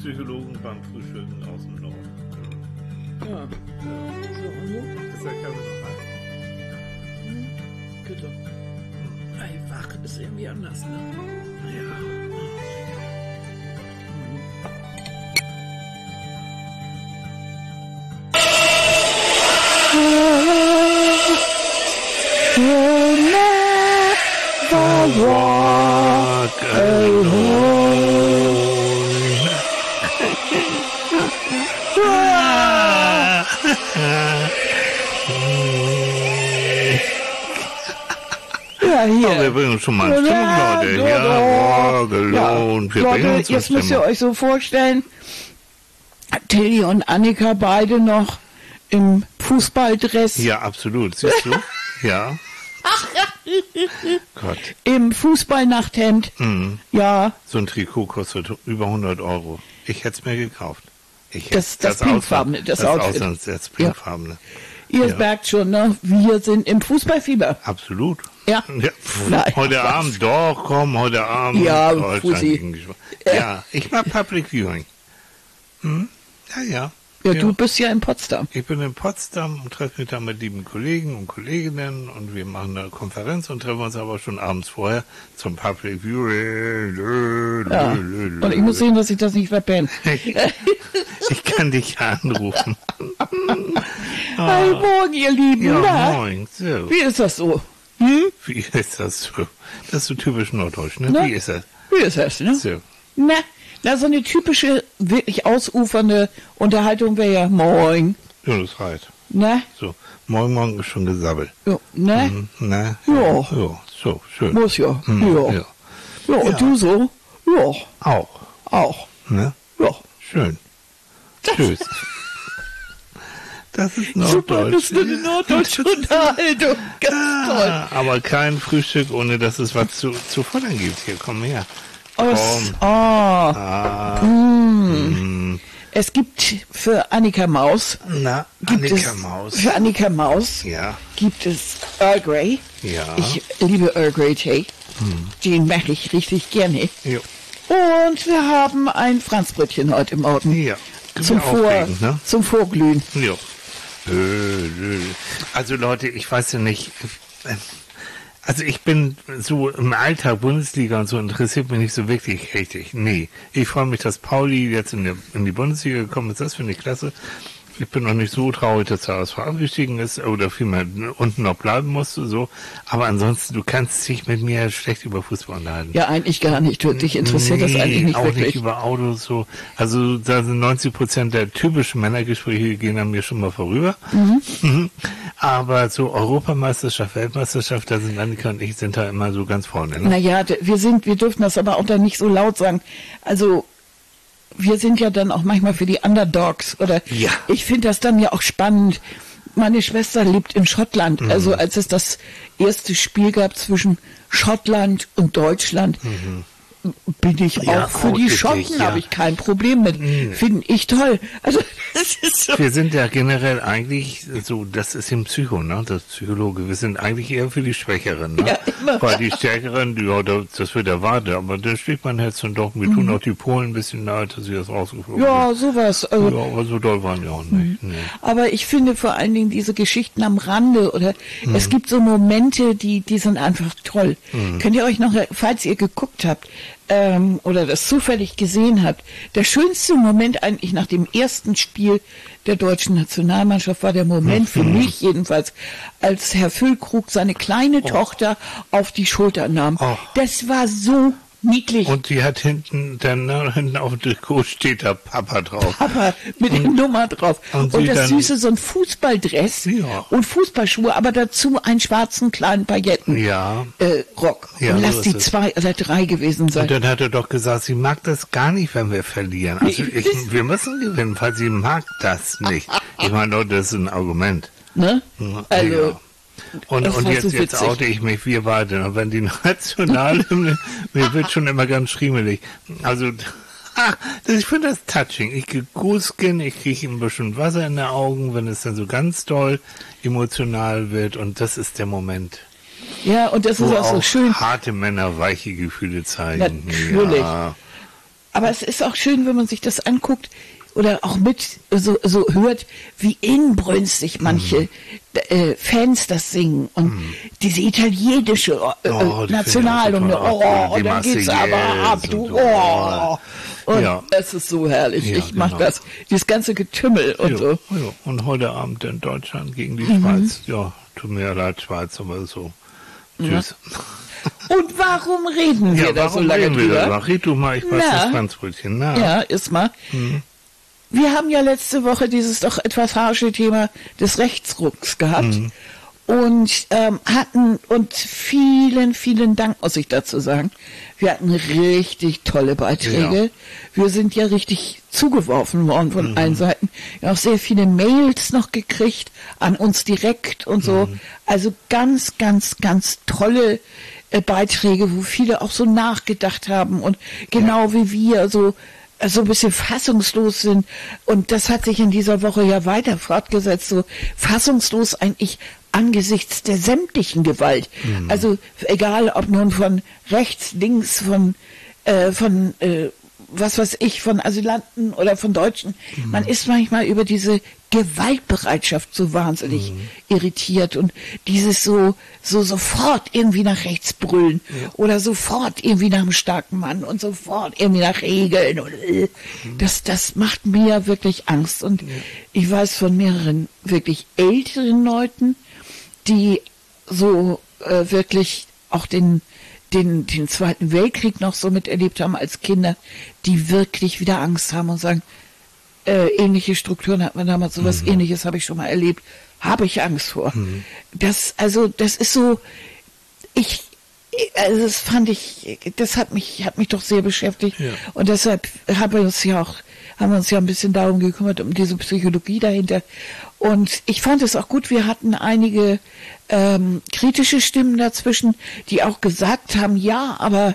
Psychologen beim Frühstücken aus dem Norden. Ja. So, und so? Ist der Kaffee noch heiß? Bitte. Einfach ist irgendwie anders, ne? Ja. Walk alone. Ja, hier. Wir bringen uns schon mal eine Stimmung, Leute. Ja, walk alone. Wir bringen Leute, uns jetzt eine müsst ihr Stimmung. euch so vorstellen, Tilly und Annika beide noch im Fußballdress, Ja, absolut. Siehst du? Ja. Gott. im Fußballnachthemd. Mhm. Ja, So ein Trikot kostet über 100 Euro. Ich hätte es mir gekauft. Das pinkfarbene, das Outfit. Das pinkfarbene. ihr Ja. merkt schon, ne? Wir sind im Fußballfieber. Absolut. Ja. Ja. Nein, Heute Quatsch. Abend, doch, komm, heute Abend. Ja, Deutschland Fussi. gegen die Schweiz. Ja, ich mag Public Viewing. Hm? Ja, ja. Ja, du bist ja in Potsdam. Ich bin in Potsdam und treffe mich da mit lieben Kollegen und Kolleginnen und wir machen eine Konferenz und treffen uns aber schon abends vorher zum Public Viewing. Ja. Und ich muss sehen, dass ich das nicht verpenne. Ich kann dich anrufen. Hi, morgen, ihr Lieben. Ja, Na, moin. So. wie ist das so? Wie ist das so? Das ist so typisch norddeutsch, ne? Ne? Wie ist das? Wie ist das, ne? So. Na, so eine typische, wirklich ausufernde Unterhaltung wäre ja moin. Ja, das reicht. Ne? So. Moin, morgen ist schon gesabbelt. Ja, ne? Mhm, ne? Ja. Ja, so, schön. Muss ja. Mhm, Ja. ja. Ja, und Ja. du so? Ja, Auch. auch. Ne? Ja. Schön. Tschüss. Das ist Super, norddeutsch. das ist eine norddeutsche Unterhaltung. Ganz toll. Aber kein Frühstück, ohne dass es was zu futtern gibt. Hier, komm her. Es gibt für Annika Maus, Na, gibt Annika es, Maus. Für Annika Maus Ja, gibt es Earl Grey. ja. Ich liebe Earl Grey Tee. Den mache ich richtig gerne. Jo. Und wir haben ein Franzbrötchen heute Morgen. Ja. Zum, Aufregend, ne? zum Vorglühen. Ja. Also Leute, ich weiß ja nicht. Also ich bin so im Alltag Bundesliga und so interessiert mich nicht so wirklich richtig. Nee. Ich freue mich, dass Pauli jetzt in die Bundesliga gekommen ist. Das finde ich klasse. Ich bin noch nicht so traurig, dass der HSV abgestiegen ist oder vielmehr unten noch bleiben musste, so. Aber ansonsten, du kannst dich mit mir schlecht über Fußball unterhalten. Ja, eigentlich gar nicht. Dich interessiert das eigentlich nicht auch wirklich. nicht über Autos, so. Also, da sind 90% der typischen Männergespräche gehen an mir schon mal vorüber. Mhm. Aber so Europameisterschaft, Weltmeisterschaft, da sind Annika und ich sind da immer so ganz vorne, ne? Naja, wir dürfen das aber auch dann nicht so laut sagen. Also, wir sind ja dann auch manchmal für die Underdogs oder Ja. ich finde das dann ja auch spannend. Meine Schwester lebt in Schottland. Also als es das erste Spiel gab zwischen Schottland und Deutschland, bin ich Ja, auch für die wirklich, Schotten, ja. habe ich kein Problem mit. Finde ich toll. Also das ist so. Wir sind ja generell eigentlich so, das ist im Psycho, ne? Das Psychologe. Wir sind eigentlich eher für die Schwächeren, ne? Ja, immer. Weil die Stärkeren, ja, das wird erwartet, aber da steht mein Herz und doch. Wir tun auch die Polen ein bisschen leid, dass sie das rausgeflogen Ja, sowas. sind. Also, Ja, aber so doll waren die auch nicht. Nee. aber ich finde vor allen Dingen diese Geschichten am Rande oder es gibt so Momente, die sind einfach toll. Könnt ihr euch noch, falls ihr geguckt habt oder das zufällig gesehen habt, der schönste Moment eigentlich nach dem ersten Spiel der deutschen Nationalmannschaft war der Moment für mich jedenfalls, als Herr Füllkrug seine kleine Tochter auf die Schulter nahm. Oh. Das war so niedlich. Und die hat hinten auf dem Trikot steht da Papa drauf. Papa mit der Nummer drauf. und Und sie das dann- Süße, so ein Fußballdress Ja. und Fußballschuhe, aber dazu einen schwarzen kleinen Pailletten Ja. Rock. Ja, und so lass ist die es. 2 oder 3 gewesen sein. Und dann hat er doch gesagt, sie mag das gar nicht, wenn wir verlieren. Also Nee. wir müssen gewinnen, weil sie mag das nicht. Ich meine, Leute, das ist ein Argument. Ne? Also, Ja. Und das war jetzt, so jetzt witzig. oute ich mich, wir beide. Und wenn die Nationalhymne, mir wird schon immer ganz schriemelig. Also, ich finde das touching. Ich kriege Gooskin, ich kriege ein bisschen Wasser in den Augen, wenn es dann so ganz doll emotional wird. Und das ist der Moment, ja, und das wo ist auch so auch schön. harte Männer weiche Gefühle zeigen. Natürlich. Ja. Aber es ist auch schön, wenn man sich das anguckt oder auch mit so hört, wie inbrünstig manche Fans das singen und diese italienische Nationalhymne, und dann geht's aber ab, und es ist so herrlich. Ja, ich mag das, dieses ganze Getümmel und so. Ja. Und heute Abend in Deutschland gegen die Schweiz. Ja, tut mir leid, Schweiz, aber so. Tschüss. Ja. Und warum reden wir da so lange drüber? Red du mal, ich weiß das Franzbrötchen. Ja, ist mal. Wir haben ja letzte Woche dieses doch etwas harsche Thema des Rechtsrucks gehabt und hatten, und vielen, vielen Dank, muss ich dazu sagen, wir hatten richtig tolle Beiträge. Ja. Wir sind ja richtig zugeworfen worden von allen Seiten. Wir haben auch sehr viele Mails noch gekriegt, an uns direkt und so. Also ganz, ganz, ganz tolle Beiträge, wo viele auch so nachgedacht haben und genau wie wir so ein bisschen fassungslos sind. Und das hat sich in dieser Woche ja weiter fortgesetzt, so fassungslos eigentlich angesichts der sämtlichen Gewalt. Also egal, ob nun von rechts, links, von was weiß ich, von Asylanten oder von Deutschen. Man ist manchmal über diese Gewaltbereitschaft so wahnsinnig irritiert und dieses so sofort irgendwie nach rechts brüllen oder sofort irgendwie nach einem starken Mann und sofort irgendwie nach Regeln. Und, das macht mir wirklich Angst. Und ich weiß von mehreren wirklich älteren Leuten, die so wirklich auch den Zweiten Weltkrieg noch so miterlebt haben als Kinder, die wirklich wieder Angst haben und sagen, ähnliche Strukturen hat man damals, sowas Ähnliches habe ich schon mal erlebt, habe ich Angst vor. Das ist so, das hat mich doch sehr beschäftigt und deshalb haben wir uns ja ein bisschen darum gekümmert, um diese Psychologie dahinter. Und ich fand es auch gut, wir hatten einige kritische Stimmen dazwischen, die auch gesagt haben, ja, aber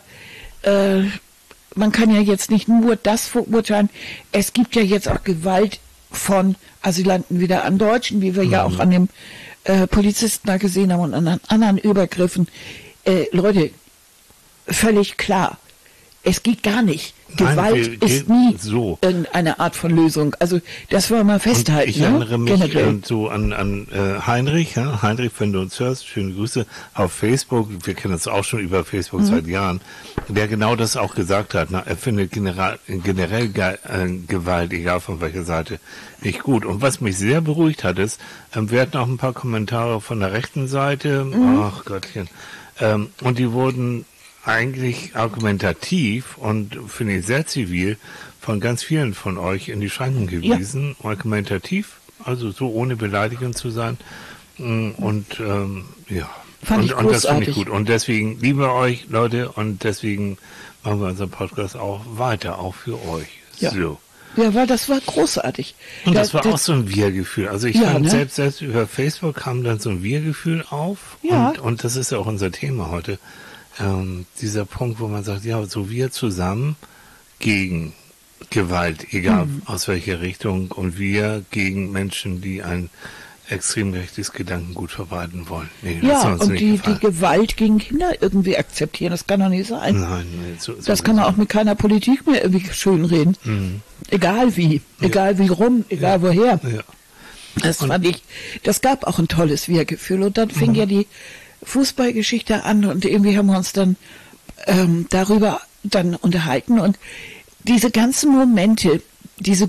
man kann ja jetzt nicht nur das verurteilen. Es gibt ja jetzt auch Gewalt von Asylanten wieder an Deutschen, wie wir ja auch an dem Polizisten da gesehen haben und an anderen Übergriffen. Leute, völlig klar. Es geht gar nicht. Gewalt ist nie irgendeine Art von Lösung. Also das wollen wir mal festhalten. Und ich erinnere mich so an Heinrich. Ja? Heinrich, wenn du uns hörst, schöne Grüße auf Facebook. Wir kennen uns auch schon über Facebook seit Jahren. Der genau das auch gesagt hat. Er findet generell Gewalt, egal von welcher Seite, nicht gut. Und was mich sehr beruhigt hat, ist, wir hatten auch ein paar Kommentare von der rechten Seite. Ach Gottchen. Und die wurden eigentlich argumentativ und finde ich sehr zivil von ganz vielen von euch in die Schranken gewiesen. Ja. Argumentativ, also so ohne beleidigend zu sein. Und Fand ich und das finde ich gut. Und deswegen lieben wir euch, Leute, und deswegen machen wir unseren Podcast auch weiter, auch für euch. Ja. So. Ja, weil das war großartig. Und das war auch so ein Wir-Gefühl. Also ich fand, selbst über Facebook kam dann so ein Wir-Gefühl auf. Ja. Und das ist ja auch unser Thema heute. Dieser Punkt, wo man sagt, ja, so wir zusammen gegen Gewalt, egal aus welcher Richtung, und wir gegen Menschen, die ein extrem rechtes Gedankengut verbreiten wollen. Nee, und die Gewalt gegen Kinder irgendwie akzeptieren, das kann doch nicht sein. Nein, das kann man auch mit keiner Politik mehr irgendwie schönreden. Egal wie, egal wie rum, egal woher. Ja. Das fand ich, das gab auch ein tolles Wir-Gefühl. Und dann fing ja die Fußballgeschichte an und irgendwie haben wir uns dann darüber dann unterhalten und diese ganzen Momente, diese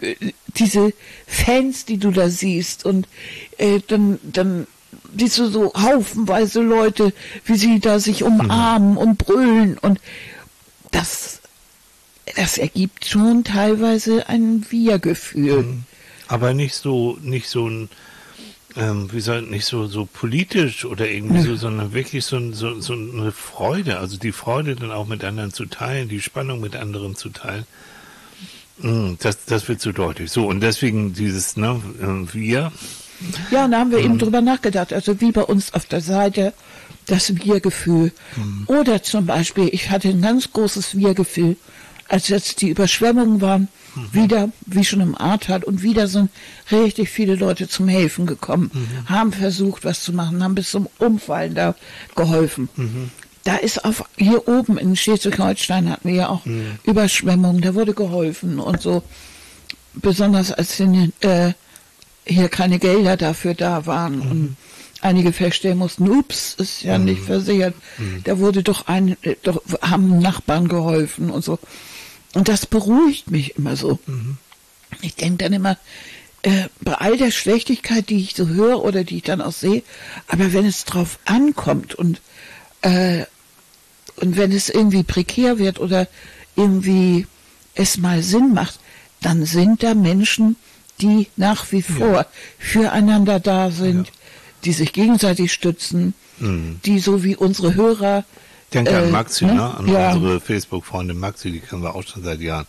Fans, die du da siehst und dann diese so haufenweise Leute, wie sie da sich umarmen und brüllen und das ergibt schon teilweise ein Wir-Gefühl. Aber nicht so ein nicht so politisch oder irgendwie so, sondern wirklich so eine Freude, also die Freude dann auch mit anderen zu teilen, die Spannung mit anderen zu teilen. Das wird so deutlich. So, und deswegen dieses, Wir. Ja, und da haben wir eben drüber nachgedacht, also wie bei uns auf der Seite das Wir-Gefühl. Oder zum Beispiel, ich hatte ein ganz großes Wir-Gefühl, als jetzt die Überschwemmungen waren, wieder, wie schon im Ahrtal, und wieder sind richtig viele Leute zum Helfen gekommen, haben versucht, was zu machen, haben bis zum Umfallen da geholfen. da ist hier oben in Schleswig-Holstein hatten wir ja auch Überschwemmungen, da wurde geholfen und so. Besonders als hier keine Gelder dafür da waren und einige feststellen mussten, ups, ist ja nicht versichert. Da wurde haben Nachbarn geholfen und so. Und das beruhigt mich immer so. Ich denke dann immer, bei all der Schlechtigkeit, die ich so höre oder die ich dann auch sehe, aber wenn es drauf ankommt und wenn es irgendwie prekär wird oder irgendwie es mal Sinn macht, dann sind da Menschen, die nach wie vor füreinander da sind, die sich gegenseitig stützen, die so wie unsere Hörer. Denke an Maxi, ne? An unsere Facebook-Freundin Maxi, die kennen wir auch schon seit Jahren,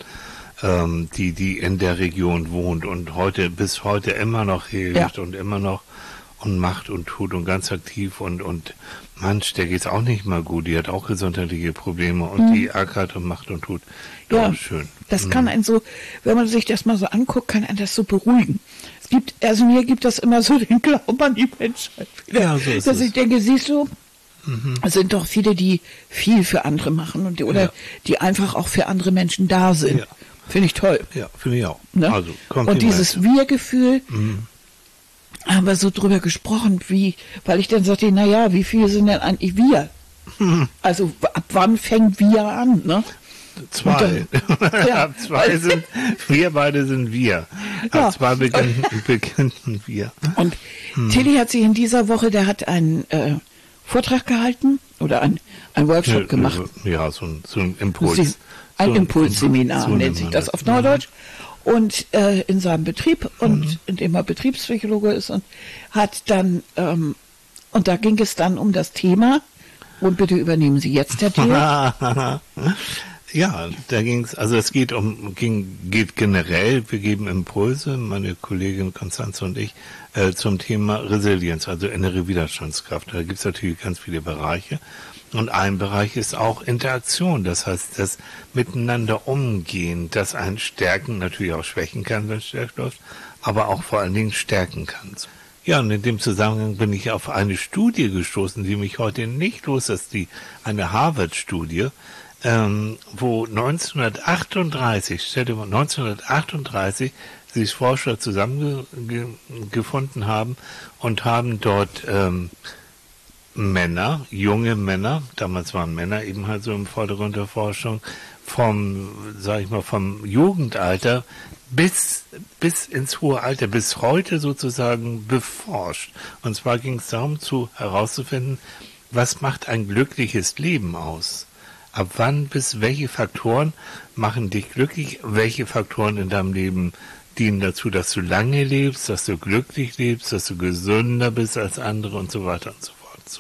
die in der Region wohnt und bis heute immer noch hilft und immer noch und macht und tut und ganz aktiv und manch, der geht's auch nicht mal gut, die hat auch gesundheitliche Probleme und die ackert und macht und tut. Ja, schön. Das kann einen so, wenn man sich das mal so anguckt, kann einen das so beruhigen. Mir gibt das immer so den Glauben an die Menschheit. Ja, so ist dass es. ich denke, siehst du, es sind doch viele, die viel für andere machen und die einfach auch für andere Menschen da sind. Ja. Finde ich toll. Ja, finde ich auch. Ne? Also, und dieses Wir-Gefühl, haben wir so drüber gesprochen, weil ich dann sagte, naja, wie viele sind denn eigentlich wir? Also ab wann fängt wir an, ne? 2. Ab 2 sind, wir beide sind wir. Ab 2 beginnen wir. Und Tilly hat sich in dieser Woche, der hat einen Vortrag gehalten oder ein Workshop gemacht. Ja, so ein Impuls. Ein Impulsseminar nennt sich das auf Neudeutsch. Und in seinem Betrieb und indem er Betriebspsychologe ist und hat dann und da ging es dann um das Thema und bitte übernehmen Sie jetzt, Herr Thiel. Ja, da es geht generell, wir geben Impulse, meine Kollegin Konstanze und ich, zum Thema Resilienz, also innere Widerstandskraft. Da gibt es natürlich ganz viele Bereiche. Und ein Bereich ist auch Interaktion, das heißt, das Miteinander umgehen, das einen stärken, natürlich auch schwächen kann, wenn es stärkt läuft, aber auch vor allen Dingen stärken kann. Ja, und in dem Zusammenhang bin ich auf eine Studie gestoßen, die mich heute nicht loslässt, eine Harvard-Studie, wo 1938 sich Forscher zusammengefunden haben und haben dort junge Männer, damals waren Männer eben halt so im Vordergrund der Forschung, vom Jugendalter bis ins hohe Alter, bis heute sozusagen beforscht. Und zwar ging es darum, herauszufinden, was macht ein glückliches Leben aus? Ab wann bis welche Faktoren machen dich glücklich? Welche Faktoren in deinem Leben dienen dazu, dass du lange lebst, dass du glücklich lebst, dass du gesünder bist als andere und so weiter und so fort. So.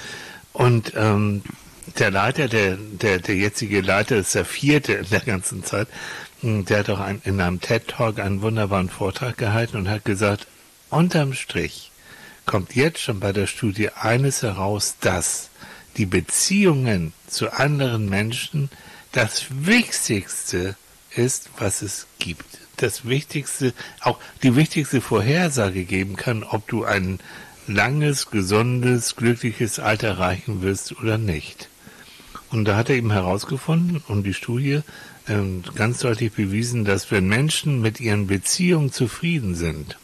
Und der Leiter, der jetzige Leiter, ist der 4. in der ganzen Zeit, der hat auch in einem TED-Talk einen wunderbaren Vortrag gehalten und hat gesagt, unterm Strich kommt jetzt schon bei der Studie eines heraus, dass die Beziehungen zu anderen Menschen das Wichtigste ist, was es gibt. Das Wichtigste, auch die wichtigste Vorhersage geben kann, ob du ein langes, gesundes, glückliches Alter erreichen wirst oder nicht. Und da hat er eben herausgefunden und die Studie ganz deutlich bewiesen, dass wenn Menschen mit ihren Beziehungen zufrieden sind,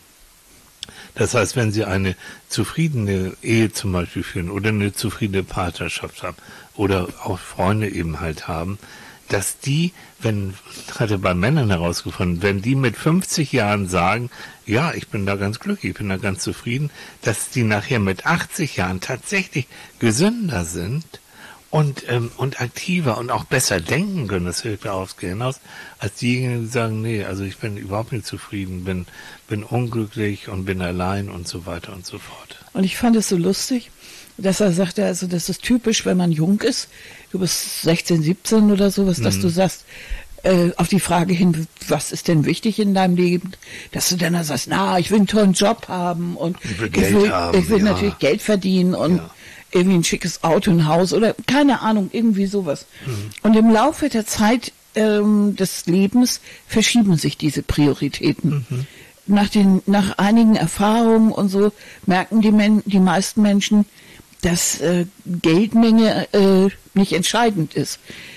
das heißt, wenn sie eine zufriedene Ehe zum Beispiel führen oder eine zufriedene Partnerschaft haben oder auch Freunde eben halt haben, dass hat er bei Männern herausgefunden, wenn die mit 50 Jahren sagen, ja, ich bin da ganz glücklich, ich bin da ganz zufrieden, dass die nachher mit 80 Jahren tatsächlich gesünder sind und aktiver und auch besser denken können, das hilft ja aufs Gehirn aus, als diejenigen, die sagen, nee, also ich bin überhaupt nicht zufrieden, bin unglücklich und bin allein und so weiter und so fort. Und ich fand es so lustig, dass er sagte, also das ist typisch, wenn man jung ist, du bist 16, 17 oder sowas, dass du sagst, auf die Frage hin, was ist denn wichtig in deinem Leben, dass du dann sagst, ich will einen tollen Job haben und ich will natürlich Geld verdienen und irgendwie ein schickes Auto, ein Haus oder keine Ahnung, irgendwie sowas. Und im Laufe der Zeit des Lebens verschieben sich diese Prioritäten. Nach einigen Erfahrungen und so merken die meisten Menschen, dass Geldmenge nicht entscheidend ist.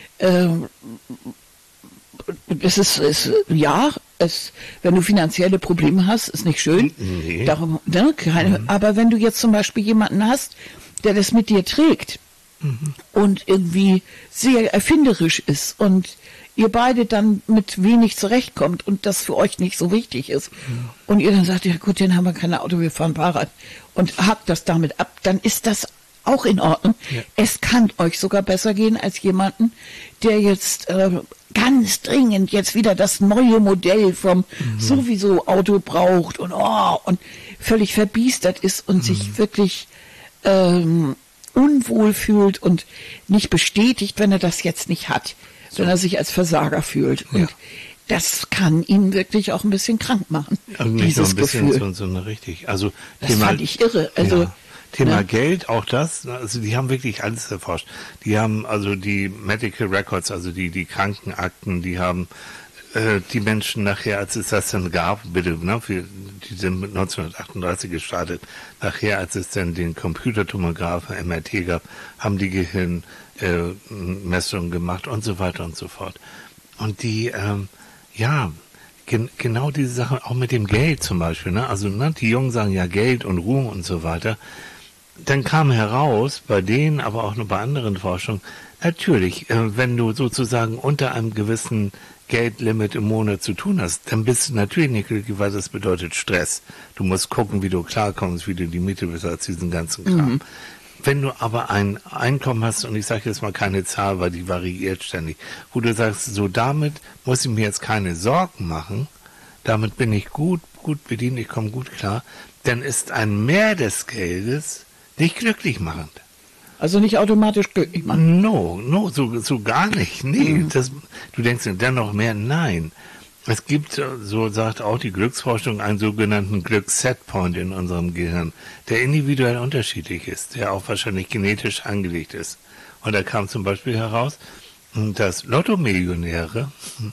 Wenn du finanzielle Probleme hast, ist nicht schön. Nee. Darum, ne, aber wenn du jetzt zum Beispiel jemanden hast, der das mit dir trägt und irgendwie sehr erfinderisch ist und ihr beide dann mit wenig zurechtkommt und das für euch nicht so wichtig ist und ihr dann sagt, ja gut, den haben wir kein Auto, wir fahren Fahrrad und hakt das damit ab, dann ist das auch in Ordnung. Ja. Es kann euch sogar besser gehen als jemanden, der jetzt ganz dringend jetzt wieder das neue Modell vom sowieso Auto braucht und völlig verbiestert ist und sich wirklich unwohl fühlt und nicht bestätigt, wenn er das jetzt nicht hat, wenn er sich als Versager fühlt. Und das kann ihn wirklich auch ein bisschen krank machen. Also nicht nur ein bisschen, sondern richtig. Also das fand ich irre. Also Thema Geld, auch das, also die haben wirklich alles erforscht. Die haben also die Medical Records, also die Krankenakten, die haben die Menschen nachher, als es das dann gab, bitte, ne, die sind mit 1938 gestartet, nachher, als es dann den Computertomographen, MRT gab, haben die Gehirnmessungen gemacht und so weiter und so fort. Und die, genau diese Sachen, auch mit dem Geld zum Beispiel, ne, also ne, die Jungen sagen ja Geld und Ruhm und so weiter. Dann kam heraus, bei denen, aber auch nur bei anderen Forschungen, natürlich, wenn du sozusagen unter einem gewissen Geldlimit im Monat zu tun hast, dann bist du natürlich nicht glücklich, weil das bedeutet Stress. Du musst gucken, wie du klarkommst, wie du die Miete bezahlst, diesen ganzen Kram. Wenn du aber ein Einkommen hast, und ich sage jetzt mal keine Zahl, weil die variiert ständig, wo du sagst, so damit muss ich mir jetzt keine Sorgen machen, damit bin ich gut bedient, ich komme gut klar, dann ist ein Mehr des Geldes nicht glücklich machend. Also nicht automatisch glücklich machen. So gar nicht. Nee, du denkst dann noch mehr, nein. Es gibt, so sagt auch die Glücksforschung, einen sogenannten Glückssetpoint in unserem Gehirn, der individuell unterschiedlich ist, der auch wahrscheinlich genetisch angelegt ist. Und da kam zum Beispiel heraus, dass Lottomillionäre,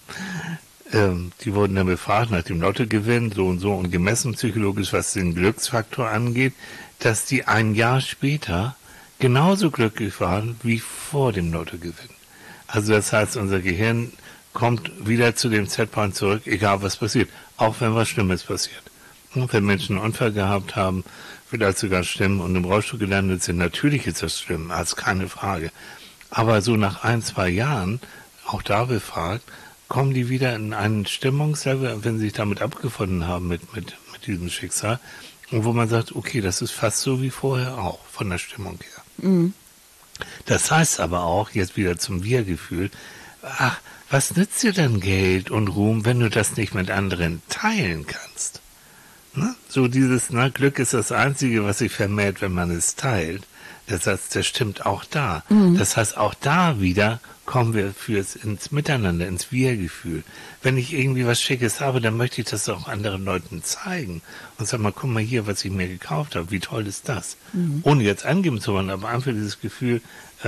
die wurden dann befragt nach dem Lottogewinn, so und gemessen psychologisch, was den Glücksfaktor angeht, dass die ein Jahr später genauso glücklich waren wie vor dem Lottogewinn. Also das heißt, unser Gehirn kommt wieder zu dem Setpoint zurück, egal was passiert, auch wenn was Schlimmes passiert. Und wenn Menschen einen Unfall gehabt haben, vielleicht sogar schlimm und im Rollstuhl gelandet sind, natürlich ist das schlimm, als keine Frage. Aber so nach 1-2 Jahren, auch da befragt, kommen die wieder in einen Stimmungslevel, wenn sie sich damit abgefunden haben mit diesem Schicksal, und wo man sagt, okay, das ist fast so wie vorher auch, von der Stimmung her. Das heißt aber auch, jetzt wieder zum Wir-Gefühl, ach, was nützt dir denn Geld und Ruhm, wenn du das nicht mit anderen teilen kannst? Ne? So dieses, Glück ist das Einzige, was sich vermehrt, wenn man es teilt. Der Satz, der stimmt auch da. Das heißt, auch da wieder kommen wir ins Miteinander, ins Wir-Gefühl. Wenn ich irgendwie was Schickes habe, dann möchte ich das auch anderen Leuten zeigen. Und sag mal, guck mal hier, was ich mir gekauft habe. Wie toll ist das? Ohne jetzt angeben zu wollen, aber einfach dieses Gefühl,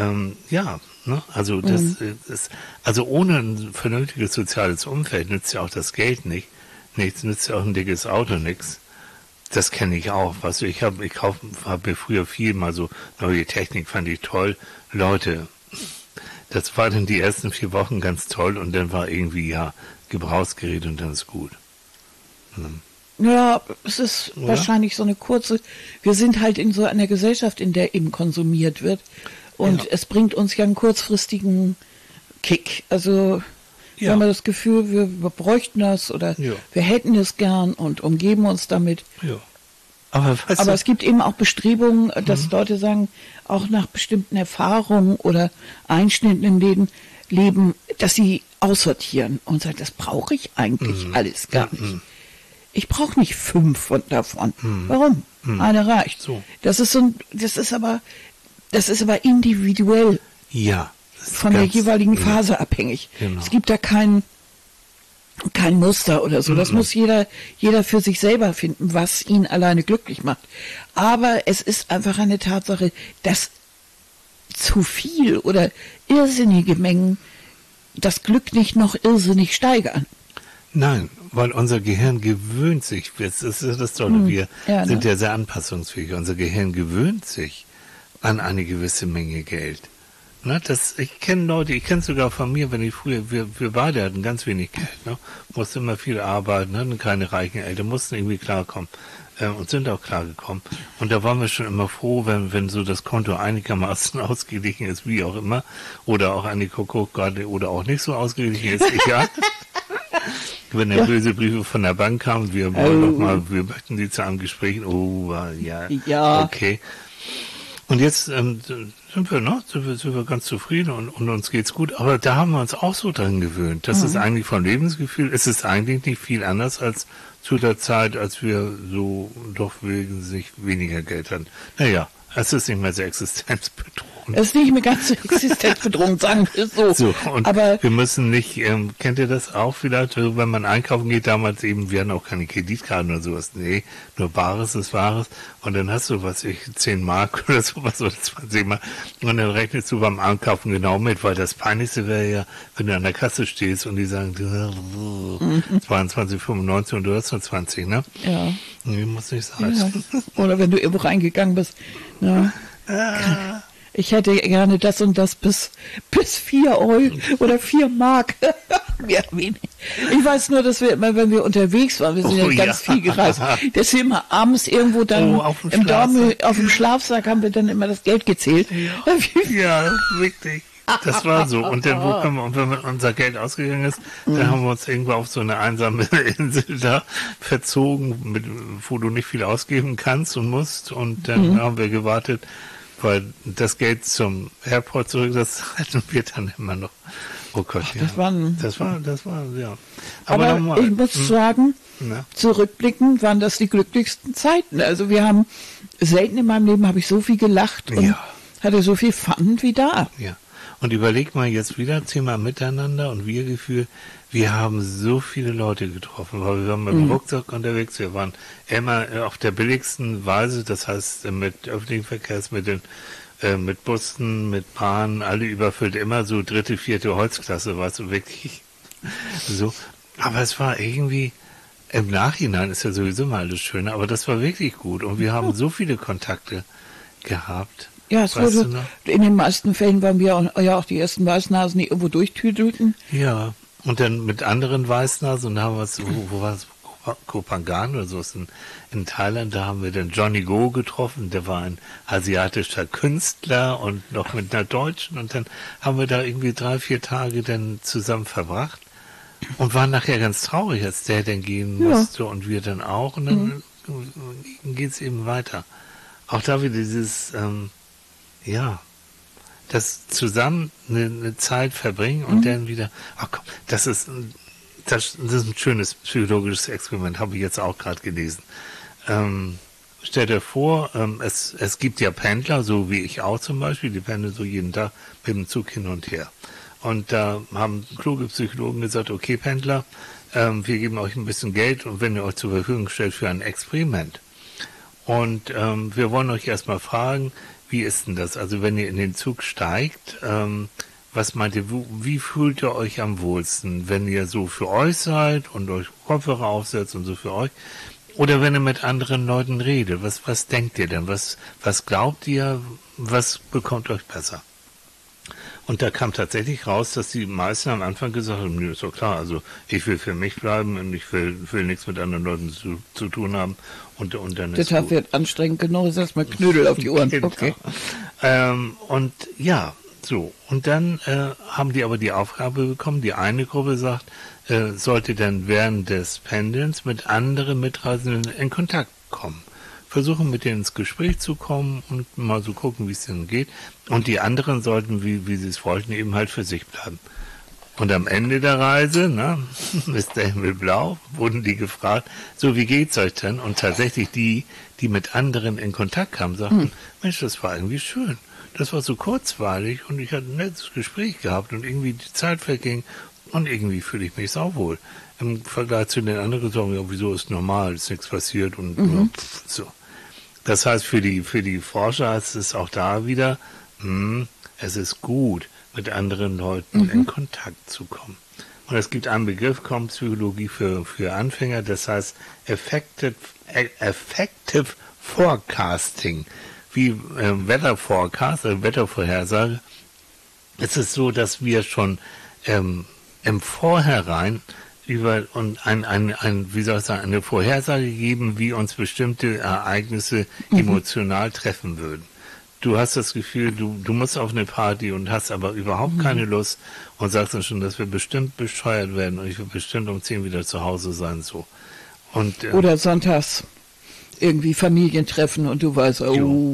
also das ist, also ohne ein vernünftiges soziales Umfeld nützt ja auch das Geld nichts, nützt ja auch ein dickes Auto nichts. Das kenne ich auch. Weißt du, ich habe mir früher viel mal so neue Technik, fand ich toll. Leute, das war dann die ersten 4 Wochen ganz toll und dann war irgendwie, Gebrauchsgerät und dann ist gut. Ja, es ist wahrscheinlich so eine kurze, wir sind halt in so einer Gesellschaft, in der eben konsumiert wird und es bringt uns ja einen kurzfristigen Kick. Also wir haben das Gefühl, wir bräuchten das oder wir hätten es gern und umgeben uns damit. Ja. Aber es gibt eben auch Bestrebungen, dass Leute sagen, auch nach bestimmten Erfahrungen oder Einschnitten im Leben, dass sie aussortieren und sagen, das brauche ich eigentlich alles gar nicht. Ich brauche nicht 5 davon. Warum? Eine reicht. So. Das ist aber individuell. Ja. Von der jeweiligen Phase abhängig. Genau. Es gibt da kein Muster oder so. Das muss jeder für sich selber finden, was ihn alleine glücklich macht. Aber es ist einfach eine Tatsache, dass zu viel oder irrsinnige Mengen das Glück nicht noch irrsinnig steigern. Nein, weil unser Gehirn gewöhnt sich. Das ist das Tolle. Wir sind ja sehr anpassungsfähig. Unser Gehirn gewöhnt sich an eine gewisse Menge Geld. Ne, ich kenne Leute, ich kenne es sogar von mir, wenn ich früher, wir beide hatten ganz wenig Geld, ne, mussten immer viel arbeiten, hatten keine reichen Eltern, mussten irgendwie klarkommen, und sind auch klargekommen. Und da waren wir schon immer froh, wenn so das Konto einigermaßen ausgeglichen ist, wie auch immer, oder auch Annika guckt gerade, oder auch nicht so ausgeglichen ist, egal. Wenn der böse Briefe von der Bank kam, wir wollen wir möchten Sie zu einem Gespräch, ja, okay. Und jetzt sind wir ganz zufrieden und uns geht's gut. Aber da haben wir uns auch so dran gewöhnt. Das ist eigentlich vom Lebensgefühl, es ist eigentlich nicht viel anders als zu der Zeit, als wir so doch wegen sich weniger Geld hatten. Naja, es ist nicht mehr so existenzbedrohend. Es ist nicht mehr ganz so existenzbedrohend, sagen wir so. Und aber wir müssen nicht, kennt ihr das auch vielleicht, wenn man einkaufen geht, damals eben, wir hatten auch keine Kreditkarten oder sowas. Nee, nur Bares ist Wahres. Und dann hast du, 10 Mark oder sowas oder 20 Mark. Und dann rechnest du beim Einkaufen genau mit, weil das Peinlichste wäre ja, wenn du an der Kasse stehst und die sagen, 22,95 und du hast nur 20, ne? Ja. Nee, muss nicht sein. Ja. Oder wenn du irgendwo reingegangen bist. Ja. Ich hätte gerne das und das bis 4 Euro oder 4 Mark. Ja, wenig. Ich weiß nur, dass wir immer, wenn wir unterwegs waren, wir sind ganz viel gereist, dass wir immer abends irgendwo dann im Dorm auf dem Schlafsack haben wir dann immer das Geld gezählt. Ja, richtig. Das war so. Und dann, wenn unser Geld ausgegangen ist, dann haben wir uns irgendwo auf so eine einsame Insel da verzogen, wo du nicht viel ausgeben kannst und musst. Und dann haben wir gewartet, weil das Geld zum Airport zurück, das hatten wir dann immer noch. Oh Gott, ja. Das war, ja. Aber ich muss sagen, zurückblickend waren das die glücklichsten Zeiten. Also wir haben, selten in meinem Leben habe ich so viel gelacht und hatte so viel Fun wie da. Ja. Und überleg mal jetzt wieder, Thema Miteinander und Wir-Gefühl. Wir haben so viele Leute getroffen, weil wir waren mit dem Rucksack unterwegs. Wir waren immer auf der billigsten Weise, das heißt mit öffentlichen Verkehrsmitteln, mit Bussen, mit Bahnen, alle überfüllt, immer so 3., 4. Holzklasse, war so wirklich so. Aber es war irgendwie, im Nachhinein ist ja sowieso mal alles schön, aber das war wirklich gut. Und wir haben so viele Kontakte gehabt. Ja, es wurde, in den meisten Fällen waren wir auch die ersten Weißnasen, die irgendwo durchtüdelten. Ja, und dann mit anderen Weißnasen, und da haben wir es, wo war es, Kopangan oder so, in Thailand, da haben wir dann Johnny Go getroffen, der war ein asiatischer Künstler und noch mit einer Deutschen, und dann haben wir da irgendwie 3, 4 Tage dann zusammen verbracht und waren nachher ganz traurig, als der dann gehen musste und wir dann auch, und dann geht's eben weiter. Auch da wieder dieses, das zusammen eine Zeit verbringen und dann wieder, ach komm, das ist ein schönes psychologisches Experiment, habe ich jetzt auch gerade gelesen. Stell dir vor, es gibt ja Pendler, so wie ich auch zum Beispiel, die pendeln so jeden Tag mit dem Zug hin und her. Und da haben kluge Psychologen gesagt, okay Pendler, wir geben euch ein bisschen Geld, und wenn ihr euch zur Verfügung stellt für ein Experiment. Und wir wollen euch erstmal fragen, wie ist denn das? Also wenn ihr in den Zug steigt, was meint ihr, wie fühlt ihr euch am wohlsten? Wenn ihr so für euch seid und euch Kopfhörer aufsetzt und so für euch? Oder wenn ihr mit anderen Leuten redet? Was denkt ihr denn? Was glaubt ihr? Was bekommt euch besser? Und da kam tatsächlich raus, dass die meisten am Anfang gesagt haben, nö, ist doch klar, also ich will für mich bleiben und ich will nichts mit anderen Leuten zu tun haben. Und dann ist das wird anstrengend genug, sagst mal Knödel auf die Ohren. Genau. Okay. Und ja, so. Und dann haben die aber die Aufgabe bekommen, die eine Gruppe sagt, sollte dann während des Pendelns mit anderen Mitreisenden in Kontakt kommen. Versuchen, mit denen ins Gespräch zu kommen und mal so gucken, wie es denen geht. Und die anderen sollten, wie sie es wollten, eben halt für sich bleiben. Und am Ende der Reise, ist der Himmel blau, wurden die gefragt, so, wie geht's euch denn? Und tatsächlich die mit anderen in Kontakt kamen, sagten, Mensch, das war irgendwie schön. Das war so kurzweilig und ich hatte ein nettes Gespräch gehabt und irgendwie die Zeit verging und irgendwie fühle ich mich sauwohl. Im Vergleich zu den anderen sagen, ja, wieso ist normal, ist nichts passiert und so. Das heißt, für die Forscher ist es auch da wieder, es ist gut, mit anderen Leuten in Kontakt zu kommen. Und es gibt einen Begriff, Psychologie für Anfänger, das heißt Effective Forecasting. wie Wetterforecast, Wettervorhersage, ist es so, dass wir schon im Vorhinein über und wie soll ich sagen, eine Vorhersage geben, wie uns bestimmte Ereignisse emotional treffen würden. Du hast das Gefühl, du musst auf eine Party und hast aber überhaupt keine Lust und sagst dann schon, dass wir bestimmt bescheuert werden und ich will bestimmt um 10 wieder zu Hause sein, so. Und, oder sonntags irgendwie Familientreffen und du weißt,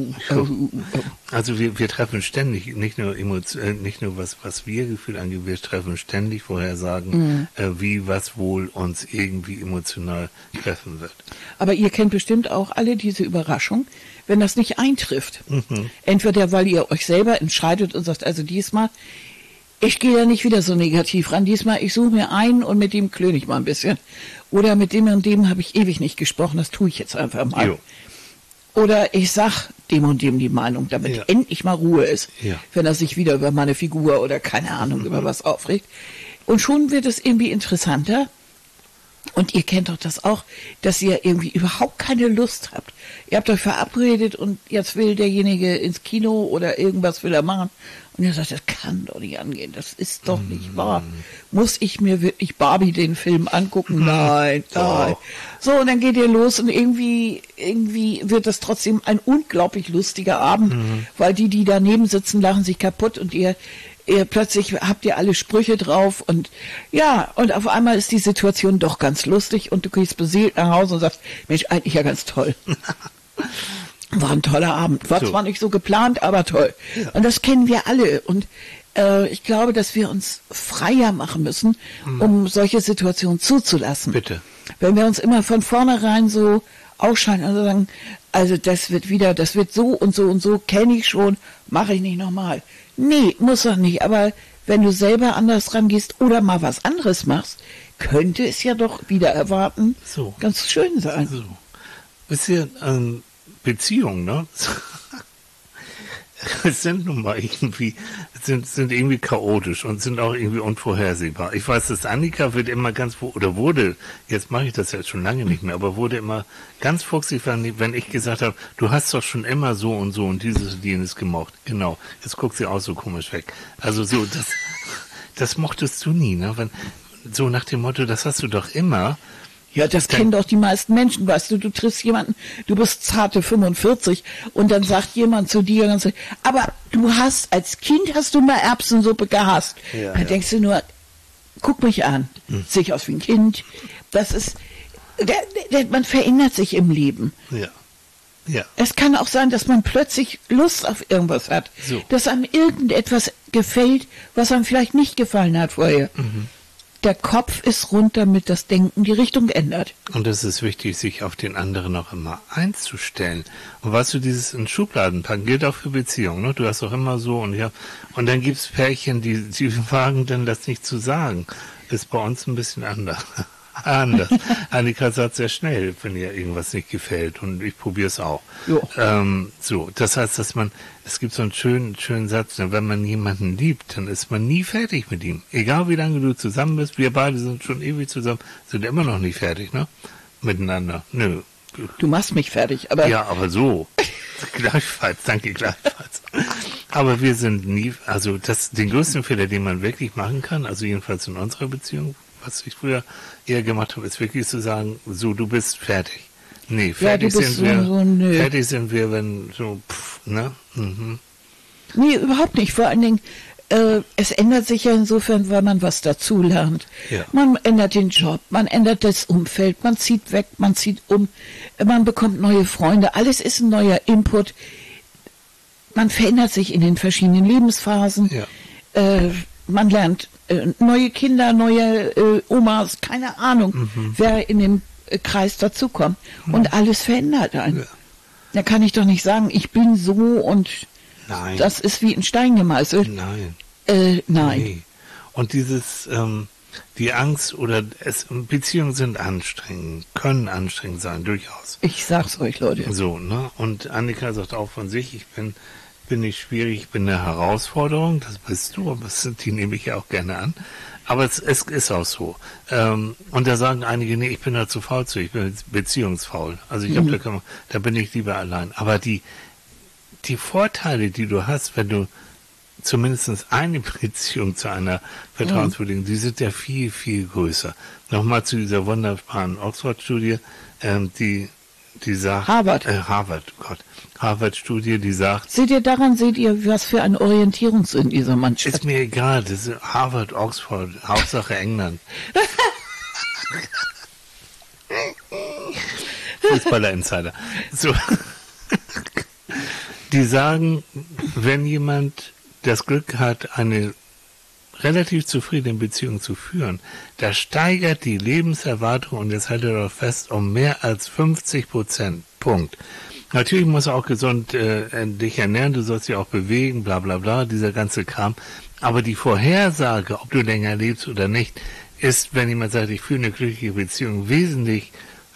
Also wir treffen ständig, nicht nur was wir Gefühl angeht, wir treffen ständig Vorhersagen, wie was wohl uns irgendwie emotional treffen wird. Aber ihr kennt bestimmt auch alle diese Überraschung, wenn das nicht eintrifft. Entweder weil ihr euch selber entscheidet und sagt, also diesmal, ich gehe da nicht wieder so negativ ran, diesmal, ich suche mir einen und mit dem klöne ich mal ein bisschen. Oder mit dem und dem habe ich ewig nicht gesprochen, das tue ich jetzt einfach mal. Jo. Oder ich sag dem und dem die Meinung, damit endlich mal Ruhe ist, wenn er sich wieder über meine Figur oder keine Ahnung über was aufregt. Und schon wird es irgendwie interessanter. Und ihr kennt doch das auch, dass ihr irgendwie überhaupt keine Lust habt. Ihr habt euch verabredet und jetzt will derjenige ins Kino oder irgendwas will er machen. Und ihr sagt, das kann doch nicht angehen, das ist doch nicht wahr. Muss ich mir wirklich Barbie den Film angucken? Nein, nein. So, und dann geht ihr los und irgendwie wird das trotzdem ein unglaublich lustiger Abend, weil die daneben sitzen, lachen sich kaputt und ihr plötzlich habt ihr alle Sprüche drauf und ja, und auf einmal ist die Situation doch ganz lustig und du gehst beseelt nach Hause und sagst, Mensch, eigentlich ja ganz toll. War ein toller Abend. War zwar nicht so geplant, aber toll. Ja. Und das kennen wir alle. Und ich glaube, dass wir uns freier machen müssen, um solche Situationen zuzulassen. Bitte. Wenn wir uns immer von vornherein so ausschalten und sagen, also das wird so und so und so, kenne ich schon, mache ich nicht nochmal. Nee, muss doch nicht. Aber wenn du selber anders rangehst oder mal was anderes machst, könnte es ja doch wieder erwarten, ganz schön sein. So. Wisst ihr, Beziehungen, ne? sind nun mal irgendwie, sind irgendwie chaotisch und sind auch irgendwie unvorhersehbar. Ich weiß, dass Annika wurde, jetzt mache ich das jetzt schon lange nicht mehr, aber wurde immer ganz fuchsig, wenn ich gesagt habe, du hast doch schon immer so und dieses und jenes gemocht. Genau. Jetzt guckt sie auch so komisch weg. Also so, das mochtest du nie, ne? So nach dem Motto, das hast du doch immer. Ja, das kennen doch die meisten Menschen, weißt du, triffst jemanden, du bist zarte 45 und dann sagt jemand zu dir, aber als Kind hast du mal Erbsensuppe gehasst. Ja, dann denkst du nur, guck mich an, sehe ich aus wie ein Kind. Das ist, man verändert sich im Leben. Ja. Ja. Es kann auch sein, dass man plötzlich Lust auf irgendwas hat, dass einem irgendetwas gefällt, was einem vielleicht nicht gefallen hat vorher. Der Kopf ist rund, damit das Denken die Richtung ändert. Und es ist wichtig, sich auf den anderen auch immer einzustellen. Und weißt du, dieses in Schubladen packen gilt auch für Beziehungen. Ne? Du hast auch immer so und dann gibt's Pärchen, die wagen dann das nicht zu sagen. Ist bei uns ein bisschen anders. Annika sagt sehr schnell, wenn ihr irgendwas nicht gefällt und ich probiere es auch. Das heißt, es gibt so einen schönen Satz, wenn man jemanden liebt, dann ist man nie fertig mit ihm. Egal wie lange du zusammen bist, wir beide sind schon ewig zusammen, sind immer noch nicht fertig, ne? Miteinander. Nö. Du machst mich fertig, aber... Ja, aber so. Gleichfalls, danke, gleichfalls. Aber wir sind nie, also den größten Fehler, den man wirklich machen kann, also jedenfalls in unserer Beziehung, was ich früher eher gemacht habe, ist wirklich zu sagen, so, du bist fertig. Nee, fertig sind wir, fertig sind wir, wenn so, ne? Nee, überhaupt nicht. Vor allen Dingen, es ändert sich ja insofern, weil man was dazulernt. Ja. Man ändert den Job, man ändert das Umfeld, man zieht weg, man zieht um, man bekommt neue Freunde, alles ist ein neuer Input. Man verändert sich in den verschiedenen Lebensphasen. Ja. Man lernt neue Kinder, neue Omas, keine Ahnung, wer in dem Kreis dazukommt. Und alles verändert einen. Ja. Da kann ich doch nicht sagen, ich bin so und das ist wie in Stein gemeißelt. Nein. Nein. Nee. Und die Angst oder Beziehungen sind anstrengend, können anstrengend sein, durchaus. Ich sag's euch, Leute. So, ne? Und Annika sagt auch von sich, ich bin nicht schwierig, ich bin eine Herausforderung, das bist du, aber die nehme ich ja auch gerne an. Aber es ist auch so. Und da sagen einige, nee, ich bin da zu faul zu, ich bin beziehungsfaul. Also ich glaube, da bin ich lieber allein. Aber die Vorteile, die du hast, wenn du zumindest eine Beziehung zu einer vertrauenswürdigen, die sind ja viel, viel größer. Nochmal zu dieser wunderbaren Oxford-Studie, die sagt... Harvard-Studie, die sagt... Seht ihr, was für ein Orientierungssinn dieser Mannschaft? Ist mir egal, das ist Harvard, Oxford, Hauptsache England. Fußballer-Insider. So. Die sagen, wenn jemand das Glück hat, eine relativ zufriedene Beziehung zu führen, da steigert die Lebenserwartung, und jetzt haltet ihr doch fest, um mehr als 50%. Punkt. Natürlich musst du auch gesund dich ernähren, du sollst dich auch bewegen, bla bla bla, dieser ganze Kram. Aber die Vorhersage, ob du länger lebst oder nicht, ist, wenn jemand sagt, ich führe eine glückliche Beziehung, wesentlich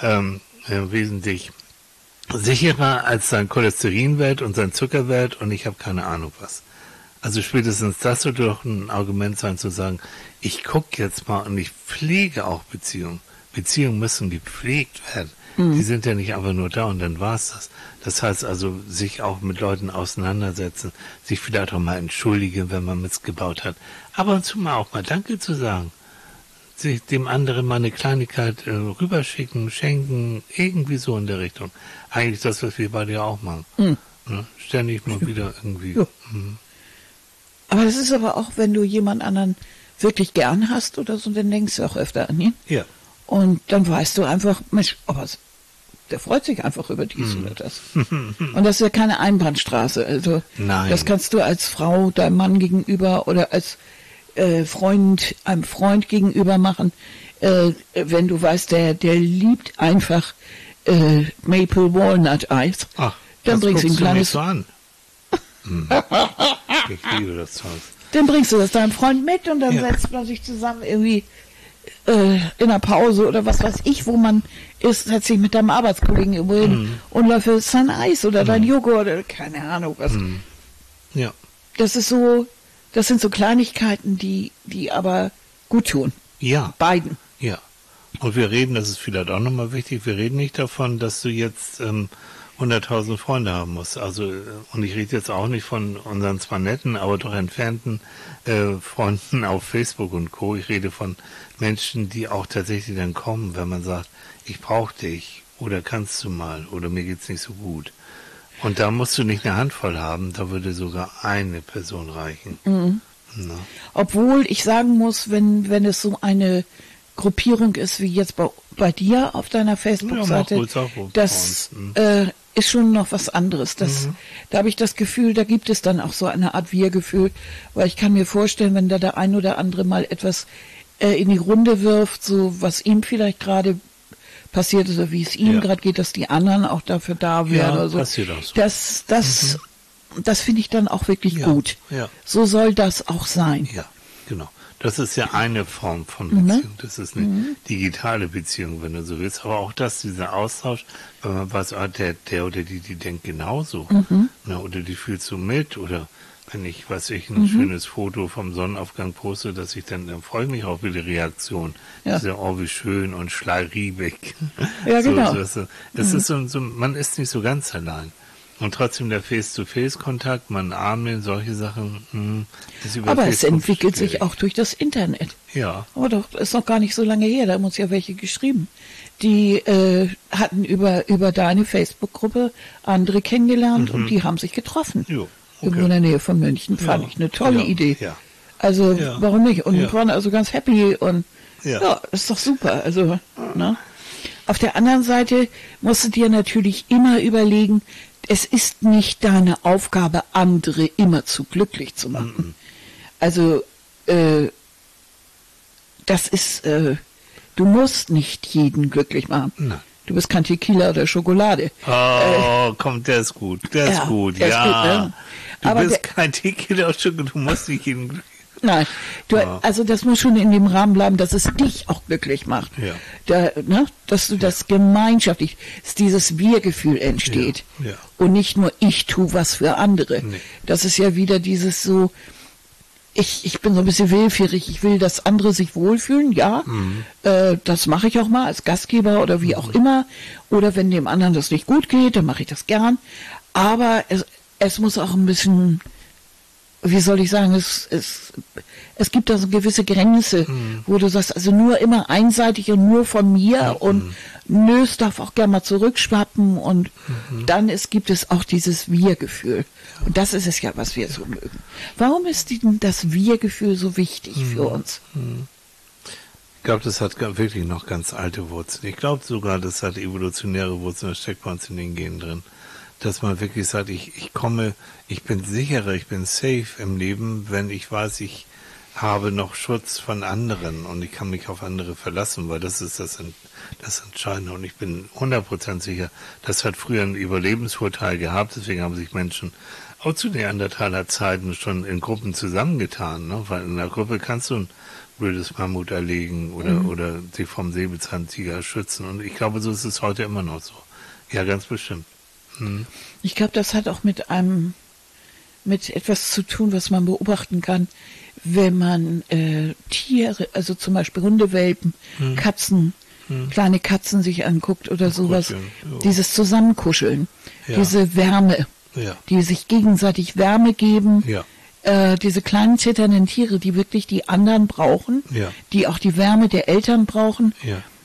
sicherer als sein Cholesterinwert und sein Zuckerwert und ich habe keine Ahnung was. Also spätestens das sollte doch ein Argument sein, zu sagen, ich gucke jetzt mal und ich pflege auch Beziehungen. Beziehungen müssen gepflegt werden. Die sind ja nicht einfach nur da und dann war's das. Das heißt also, sich auch mit Leuten auseinandersetzen, sich vielleicht auch mal entschuldigen, wenn man missgebaut hat. Aber und zu mal auch mal Danke zu sagen. Sich dem anderen mal eine Kleinigkeit rüberschicken, schenken, irgendwie so in der Richtung. Eigentlich das, was wir beide ja auch machen. Ne? Ständig mal wieder irgendwie. Ja. Aber das ist aber auch, wenn du jemand anderen wirklich gern hast oder so, dann denkst du auch öfter an ihn. Ja. Und dann weißt du einfach, Mensch, aber der freut sich einfach über dies oder das. Und das ist ja keine Einbahnstraße. Also Nein. Das kannst du als Frau deinem Mann gegenüber oder als Freund einem Freund gegenüber machen, wenn du weißt, der liebt einfach Maple Walnut Eis. Ach, dann bringst du ein kleines. So an. Ich liebe das Zeug. Dann bringst du das deinem Freund mit und dann setzt man sich zusammen irgendwie in der Pause oder was weiß ich, wo man ist, setzt sich mit deinem Arbeitskollegen irgendwo hin und läuft sein Eis oder dein Joghurt oder keine Ahnung was. Ja. Das sind so Kleinigkeiten, die aber gut tun. Ja. Beiden. Ja. Und wir reden, das ist vielleicht auch nochmal wichtig, wir reden nicht davon, dass du jetzt 100.000 Freunde haben musst. Also, und ich rede jetzt auch nicht von unseren zwar netten, aber doch entfernten Freunden auf Facebook und Co. Ich rede von Menschen, die auch tatsächlich dann kommen, wenn man sagt, ich brauche dich oder kannst du mal oder mir geht's nicht so gut. Und da musst du nicht eine Handvoll haben, da würde sogar eine Person reichen. Na? Obwohl ich sagen muss, wenn es so eine Gruppierung ist wie jetzt bei dir auf deiner Facebook-Seite, das ist schon noch was anderes. Da habe ich das Gefühl, da gibt es dann auch so eine Art Wir-Gefühl, weil ich kann mir vorstellen, wenn da der ein oder andere mal etwas in die Runde wirft, so was ihm vielleicht gerade passiert ist, oder wie es ihm gerade geht, dass die anderen auch dafür da wären. Ja, oder so. Passiert auch so. Das finde ich dann auch wirklich gut. Ja. So soll das auch sein. Ja, genau. Das ist ja eine Form von Beziehung. Das ist eine digitale Beziehung, wenn du so willst. Aber auch dieser Austausch, wenn man weiß, der oder die denkt genauso. Ne, oder die fühlt so mit. Oder wenn ich, ein schönes Foto vom Sonnenaufgang poste, dass ich dann freue ich mich auch über die Reaktion. Ja. Diese, oh, wie schön und schlagriebig. Ja, genau. Es ist so, man ist nicht so ganz allein. Und trotzdem der Face-to-Face-Kontakt, man armen, solche Sachen. Ist über Aber Facebook es entwickelt schwierig. sich auch durch das Internet. Ja. Aber doch, das ist noch gar nicht so lange her, da haben uns ja welche geschrieben. Die hatten über deine Facebook-Gruppe andere kennengelernt und die haben sich getroffen. Jo, Irgendwo in der Nähe von München. Fand ich eine tolle Idee. Ja. Also, warum nicht? Und Ja. waren also ganz happy und Ja. ist doch super. Also, ne? Auf der anderen Seite musst du dir natürlich immer überlegen, es ist nicht deine Aufgabe, andere immer zu glücklich zu machen. Also, das ist, du musst nicht jeden glücklich machen. Nein. Du bist kein Tequila oder Schokolade. Oh, komm, der ist gut. Der ist gut, der ist ja. gut, ne? Du Aber bist kein Tequila oder Schokolade, du musst nicht jeden glücklich. Nein, also das muss schon in dem Rahmen bleiben, dass es dich auch glücklich macht. Ja. Dass du das gemeinschaftlich, dass dieses Wir-Gefühl entsteht. Ja. Und nicht nur ich tue was für andere. Nee. Das ist ja wieder dieses so, ich bin so ein bisschen willfährig, ich will, dass andere sich wohlfühlen, ja. Das mache ich auch mal als Gastgeber oder wie auch immer. Oder wenn dem anderen das nicht gut geht, dann mache ich das gern. Aber es muss auch ein bisschen, wie soll ich sagen, es gibt da so eine gewisse Grenze, wo du sagst, also nur immer einseitig und nur von mir und nö, es darf auch gerne mal zurückschwappen und dann gibt es auch dieses Wir-Gefühl. Und das ist es ja, was wir so mögen. Warum ist denn das Wir-Gefühl so wichtig für uns? Ich glaube, das hat wirklich noch ganz alte Wurzeln. Ich glaube sogar, das hat evolutionäre Wurzeln, das steckt bei uns in den Genen drin. Dass man wirklich sagt, ich bin sicherer, ich bin safe im Leben, wenn ich weiß, ich habe noch Schutz von anderen und ich kann mich auf andere verlassen, weil das ist das Entscheidende. Und ich bin 100% sicher, das hat früher einen Überlebensvorteil gehabt, deswegen haben sich Menschen auch zu Neandertaler Zeiten schon in Gruppen zusammengetan, ne? Weil in einer Gruppe kannst du ein blödes Mammut erlegen oder sich vom Säbelzahntiger schützen. Und ich glaube, so ist es heute immer noch so. Ja, ganz bestimmt. Ich glaube, das hat auch mit etwas zu tun, was man beobachten kann, wenn man Tiere, also zum Beispiel Hundewelpen, Katzen, kleine Katzen sich anguckt oder sowas, dieses Zusammenkuscheln, diese Wärme, die sich gegenseitig Wärme geben, diese kleinen zitternden Tiere, die wirklich die anderen brauchen, die auch die Wärme der Eltern brauchen,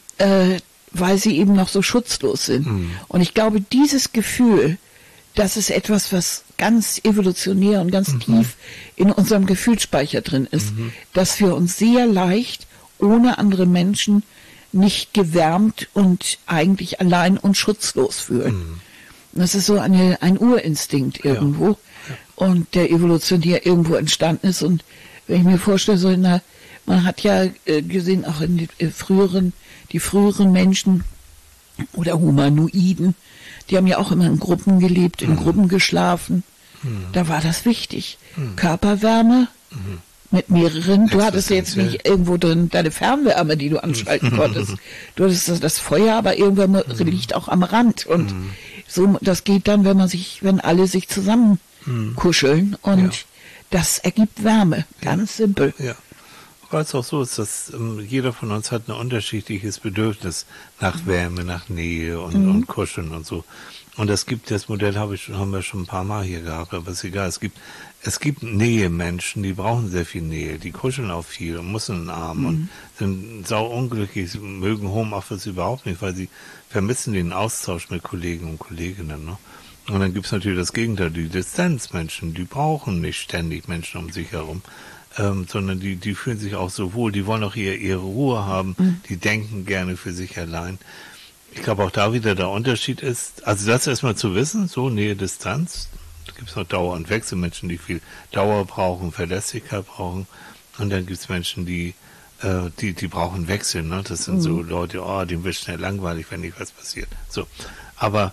weil sie eben noch so schutzlos sind. Und ich glaube, dieses Gefühl, das ist etwas, was ganz evolutionär und ganz tief in unserem Gefühlsspeicher drin ist, dass wir uns sehr leicht ohne andere Menschen nicht gewärmt und eigentlich allein und schutzlos fühlen. Das ist so ein Urinstinkt irgendwo und der evolutionär irgendwo entstanden ist. Und wenn ich mir vorstelle, man hat ja gesehen, auch in die früheren Menschen oder Humanoiden, die haben ja auch immer in Gruppen gelebt, in Gruppen geschlafen. Da war das wichtig. Körperwärme mit mehreren. Du hattest jetzt nicht irgendwo drin deine Fernwärme, die du anschalten konntest. Du hattest das Feuer, aber irgendwann liegt auch am Rand. Und so, das geht dann, wenn alle sich zusammen kuscheln und das ergibt Wärme. Ganz simpel. Ja. Weil es auch so ist, dass jeder von uns hat ein unterschiedliches Bedürfnis nach Wärme, nach Nähe und Kuscheln und so. Und das Modell haben wir schon ein paar Mal hier gehabt, aber ist egal. Es gibt Nähe-Menschen, die brauchen sehr viel Nähe, die kuscheln auch viel und müssen einen Arm und sind sau unglücklich, sie mögen Homeoffice überhaupt nicht, weil sie vermissen den Austausch mit Kollegen und Kolleginnen, ne? Und dann gibt's natürlich das Gegenteil, die Distanzmenschen, die brauchen nicht ständig Menschen um sich herum. Sondern die fühlen sich auch so wohl, die wollen auch ihre Ruhe haben, die denken gerne für sich allein. Ich glaube auch da wieder der Unterschied ist, also das erstmal zu wissen, so Nähe, Distanz, da gibt es noch Dauer- und Wechselmenschen, die viel Dauer brauchen, Verlässlichkeit brauchen und dann gibt es Menschen, die brauchen Wechsel, ne? Das sind so Leute, dem wird schnell langweilig, wenn nicht was passiert. So, aber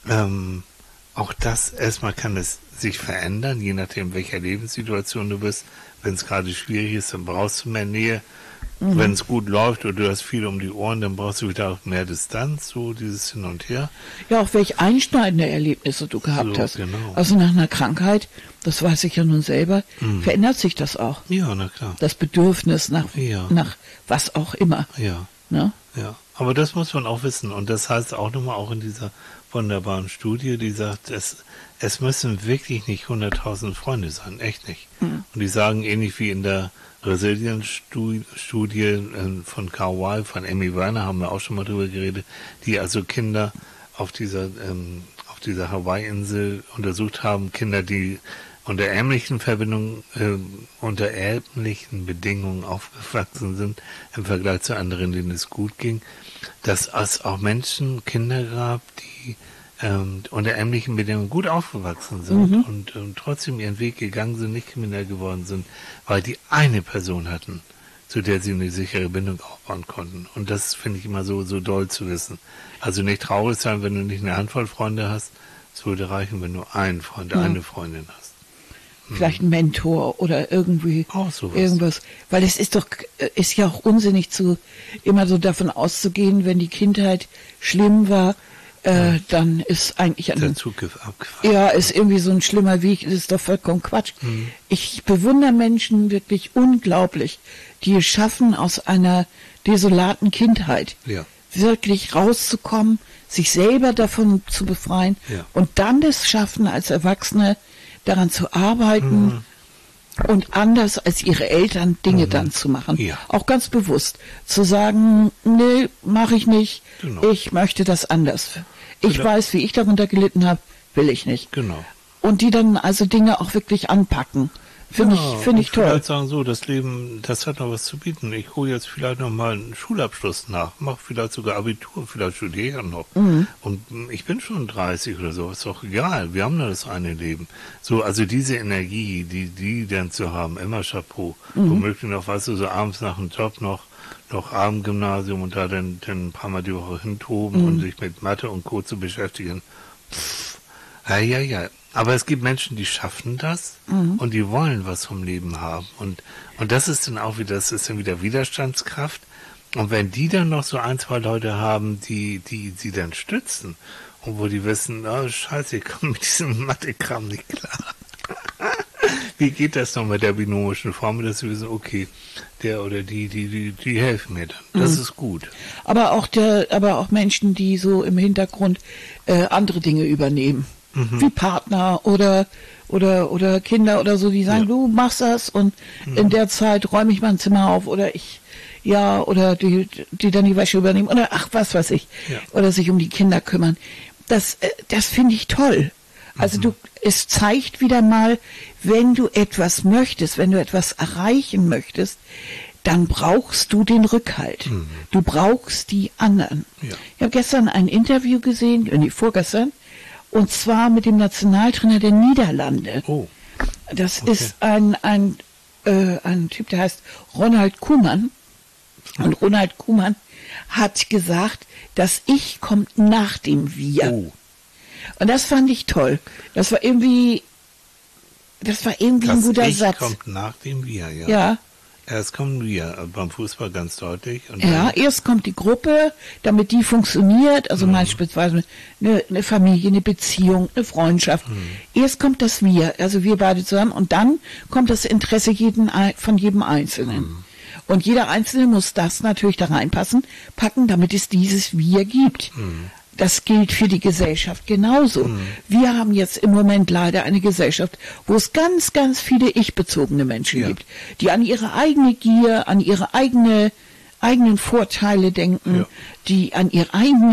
auch das erstmal kann es sich verändern, je nachdem, welcher Lebenssituation du bist. Wenn es gerade schwierig ist, dann brauchst du mehr Nähe. Wenn es gut läuft oder du hast viel um die Ohren, dann brauchst du wieder auch mehr Distanz, so dieses Hin und Her. Ja, auch welche einschneidende Erlebnisse du gehabt hast. Genau. Also nach einer Krankheit, das weiß ich ja nun selber, verändert sich das auch. Ja, na klar. Das Bedürfnis nach was auch immer. Ja. Ne? Ja. Aber das muss man auch wissen. Und das heißt auch nochmal auch in dieser wunderbaren Studie, die sagt, es müssen wirklich nicht 100.000 Freunde sein, echt nicht. Und die sagen ähnlich wie in der Resilience-Studie von Kauai, von Amy Werner, haben wir auch schon mal drüber geredet, die also Kinder auf dieser Hawaii-Insel untersucht haben, Kinder, die unter ärmlichen unter ärmlichen Bedingungen aufgewachsen sind, im Vergleich zu anderen, denen es gut ging, dass es auch Kinder gab, die unter ärmlichen Bedingungen gut aufgewachsen sind und trotzdem ihren Weg gegangen sind, nicht kriminell geworden sind, weil die eine Person hatten, zu der sie eine sichere Bindung aufbauen konnten. Und das finde ich immer so doll zu wissen. Also nicht traurig sein, wenn du nicht eine Handvoll Freunde hast. Es würde reichen, wenn du einen Freund, eine Freundin hast. Vielleicht ein Mentor oder irgendwie auch sowas. Irgendwas. Weil es ist ja auch unsinnig immer so davon auszugehen, wenn die Kindheit schlimm war, dann ist eigentlich der Zug abgefahren. Ja, ist irgendwie so ein schlimmer Weg, das ist doch vollkommen Quatsch. Ich bewundere Menschen wirklich unglaublich, die es schaffen, aus einer desolaten Kindheit wirklich rauszukommen, sich selber davon zu befreien und dann das schaffen, als Erwachsene daran zu arbeiten und anders als ihre Eltern Dinge dann zu machen. Ja. Auch ganz bewusst. Zu sagen, nee, mache ich nicht, ich möchte das anders. Ich weiß, wie ich darunter gelitten habe, will ich nicht. Genau. Und die dann also Dinge auch wirklich anpacken. Finde ich toll. Vielleicht sagen so, das Leben, das hat noch was zu bieten. Ich hole jetzt vielleicht noch mal einen Schulabschluss nach, mache vielleicht sogar Abitur, vielleicht studiere noch. Und ich bin schon 30 oder so, ist doch egal. Wir haben nur das eine Leben. So, also diese Energie, die dann zu haben, immer Chapeau. Womöglich noch, weißt du, so abends nach dem Job noch Abendgymnasium und da dann ein paar Mal die Woche hintoben und sich mit Mathe und Co. zu beschäftigen. Ja. Aber es gibt Menschen, die schaffen das und die wollen was vom Leben haben. Und das ist dann auch wieder, das ist dann wieder Widerstandskraft. Und wenn die dann noch so ein, zwei Leute haben, die sie dann stützen und wo die wissen, oh scheiße, ich komme mit diesem Mathe-Kram nicht klar. Wie geht das noch mit der binomischen Formel, dass sie wissen, okay, der oder die helfen mir dann. Das ist gut. Aber auch Menschen, die so im Hintergrund andere Dinge übernehmen. Wie Partner oder Kinder oder so, die sagen, du machst das und in der Zeit räume ich mein Zimmer auf oder oder die dann die Wäsche übernehmen oder was weiß ich, oder sich um die Kinder kümmern. Das finde ich toll. Also es zeigt wieder mal, wenn du etwas möchtest, wenn du etwas erreichen möchtest, dann brauchst du den Rückhalt. Du brauchst die anderen. Ja. Ich habe gestern ein Interview gesehen, vorgestern, und zwar mit dem Nationaltrainer der Niederlande. Oh. Das ist ein Typ, der heißt Ronald Koeman. Und Ronald Koeman hat gesagt, das Ich kommt nach dem Wir. Oh. Und das fand ich toll. Das war irgendwie ein guter Ich Satz. Kommt nach dem Wir, ja. Ja. Erst kommen wir, beim Fußball ganz deutlich. Und erst kommt die Gruppe, damit die funktioniert, also beispielsweise eine Familie, eine Beziehung, eine Freundschaft. Erst kommt das Wir, also wir beide zusammen, und dann kommt das Interesse von jedem Einzelnen. Und jeder Einzelne muss das natürlich da reinpacken, damit es dieses Wir gibt. Das gilt für die Gesellschaft genauso. Wir haben jetzt im Moment leider eine Gesellschaft, wo es ganz, ganz viele ich-bezogene Menschen gibt, die an ihre eigene Gier, an ihre eigenen Vorteile denken, die an ihr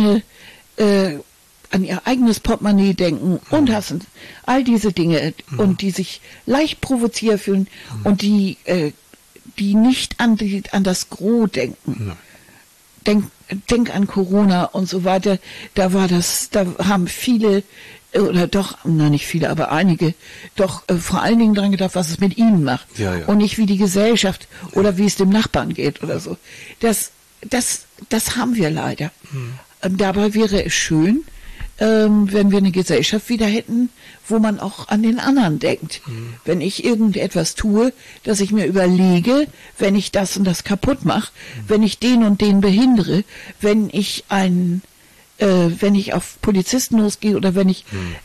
eigenes Portemonnaie denken und hassen all diese Dinge und die sich leicht provoziert fühlen und die nicht an das Gros denken. Denk an Corona und so weiter, da haben viele, oder doch, nicht viele, aber einige, doch vor allen Dingen dran gedacht, was es mit ihnen macht. Und nicht wie die Gesellschaft oder wie es dem Nachbarn geht oder so. Das haben wir leider. Dabei wäre es schön, wenn wir eine Gesellschaft wieder hätten, wo man auch an den anderen denkt. Wenn ich irgendetwas tue, dass ich mir überlege, wenn ich das und das kaputt mache, wenn ich den und den behindere, wenn ich auf Polizisten losgehe oder wenn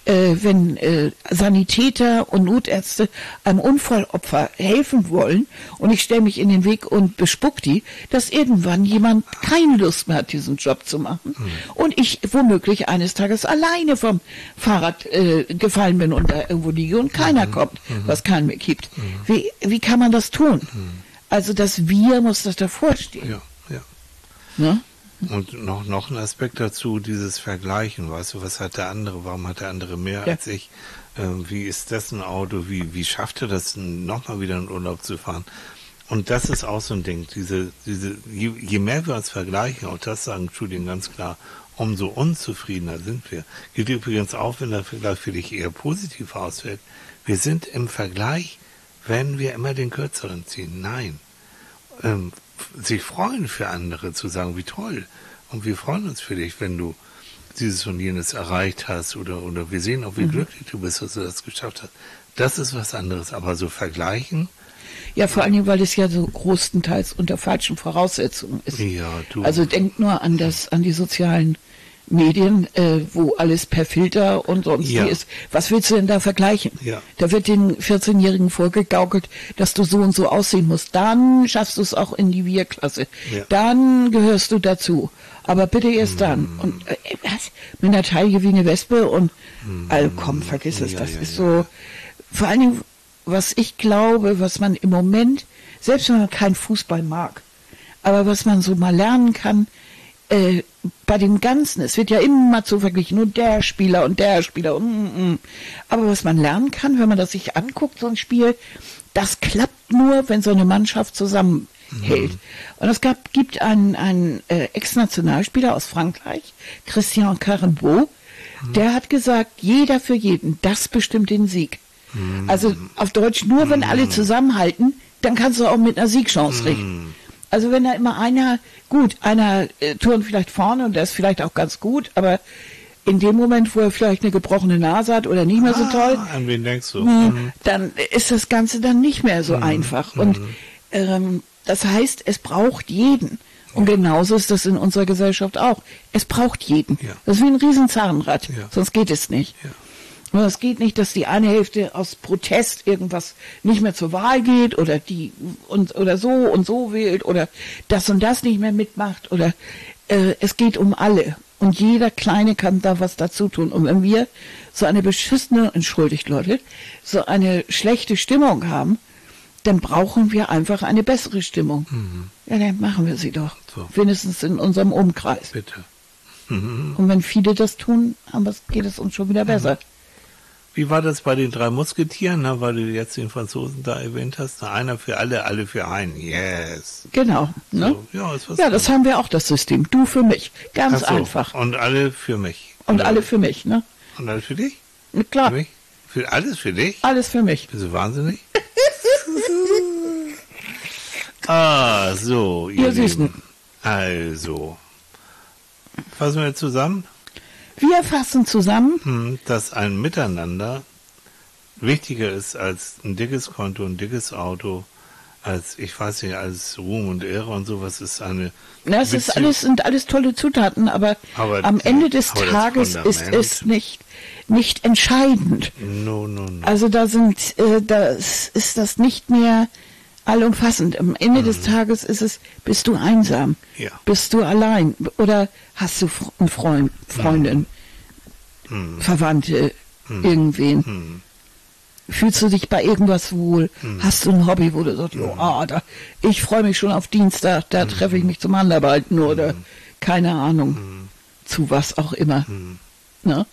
Sanitäter und Notärzte einem Unfallopfer helfen wollen und ich stelle mich in den Weg und bespuck die, dass irgendwann jemand keine Lust mehr hat, diesen Job zu machen und ich womöglich eines Tages alleine vom Fahrrad gefallen bin und da irgendwo liege und keiner kommt, was keinen mehr gibt. Wie kann man das tun? Also das Wir muss das davor stehen. Ja. Ne? Und noch ein Aspekt dazu, dieses Vergleichen, weißt du, was hat der andere, warum hat der andere mehr als ich, wie ist das ein Auto, wie schafft er das, nochmal wieder in Urlaub zu fahren? Und das ist auch so ein Ding, je mehr wir uns vergleichen, auch das sagen Studien ganz klar, umso unzufriedener sind wir. Geht übrigens auch, wenn der Vergleich für dich eher positiv ausfällt, wir sind im Vergleich, wenn wir immer den Kürzeren ziehen. Nein. Sich freuen für andere, zu sagen, wie toll. Und wir freuen uns für dich, wenn du dieses und jenes erreicht hast oder wir sehen auch, wie glücklich du bist, dass du das geschafft hast. Das ist was anderes, aber so vergleichen. Ja, vor allen Dingen, weil es ja so großenteils unter falschen Voraussetzungen ist. Ja, du. Also denk nur an die sozialen Medien, wo alles per Filter und sonst wie ist. Was willst du denn da vergleichen? Ja. Da wird den 14-Jährigen vorgegaukelt, dass du so und so aussehen musst. Dann schaffst du es auch in die Wir-Klasse. Ja. Dann gehörst du dazu. Aber bitte erst dann. Und was? Mit einer Taille wie eine Wespe und also komm, vergiss es. Das ist so, vor allen Dingen, was ich glaube, was man im Moment, selbst wenn man keinen Fußball mag, aber was man so mal lernen kann, bei dem Ganzen, es wird ja immer so verglichen, nur der Spieler und der Spieler. Aber was man lernen kann, wenn man das sich anguckt, so ein Spiel, das klappt nur, wenn so eine Mannschaft zusammenhält. Und es gibt einen Ex-Nationalspieler aus Frankreich, Christian Carenbeau, der hat gesagt, jeder für jeden, das bestimmt den Sieg. Also auf Deutsch, nur wenn alle zusammenhalten, dann kannst du auch mit einer Siegchance rechnen. Also wenn da immer einer turnt vielleicht vorne und der ist vielleicht auch ganz gut, aber in dem Moment, wo er vielleicht eine gebrochene Nase hat oder nicht mehr so toll, an wen denkst du? Dann ist das Ganze dann nicht mehr so einfach. Und das heißt, es braucht jeden. Und genauso ist das in unserer Gesellschaft auch. Es braucht jeden. Ja. Das ist wie ein Riesenzahnrad, Ja. sonst geht es nicht. Ja. Und es geht nicht, dass die eine Hälfte aus Protest irgendwas nicht mehr zur Wahl geht oder oder so und so wählt oder das und das nicht mehr mitmacht oder es geht um alle. Und jeder Kleine kann da was dazu tun. Und wenn wir so eine beschissene, entschuldigt Leute, so eine schlechte Stimmung haben, dann brauchen wir einfach eine bessere Stimmung. Ja, dann machen wir sie doch. So. Wenigstens in unserem Umkreis. Bitte. Und wenn viele das tun, geht es uns schon wieder besser. Wie war das bei den 3 Musketieren, ne, weil du jetzt den Franzosen da erwähnt hast? Na, einer für alle, alle für einen. Yes. Genau. Ne? So, ja, ist was Ja, das haben wir auch, das System. Du für mich. Ganz Ach so, einfach. Und alle für mich. Und alle für mich, ne? Und alle für dich? Na klar, Für mich? Für alles für dich? alles für mich. Bist du wahnsinnig? So, ihr Ihr Süßen. Lieben. Also, fassen wir zusammen, Wir fassen zusammen. dass ein Miteinander wichtiger ist als ein dickes Konto, ein dickes Auto, als, ich weiß nicht, als Ruhm und Ehre und sowas ist eine Das ist sind alles tolle Zutaten, aber am Ende des Tages ist es nicht entscheidend. No. Also da ist das nicht mehr allumfassend. Am Ende des Tages ist es, bist du einsam? Ja. Bist du allein? Oder hast du einen Freund, Freundin, Verwandte, irgendwen? Fühlst du dich bei irgendwas wohl? Hast du ein Hobby, wo du sagst, ich freue mich schon auf Dienstag, da treffe ich mich zum Handarbeiten oder keine Ahnung, zu was auch immer. Ne?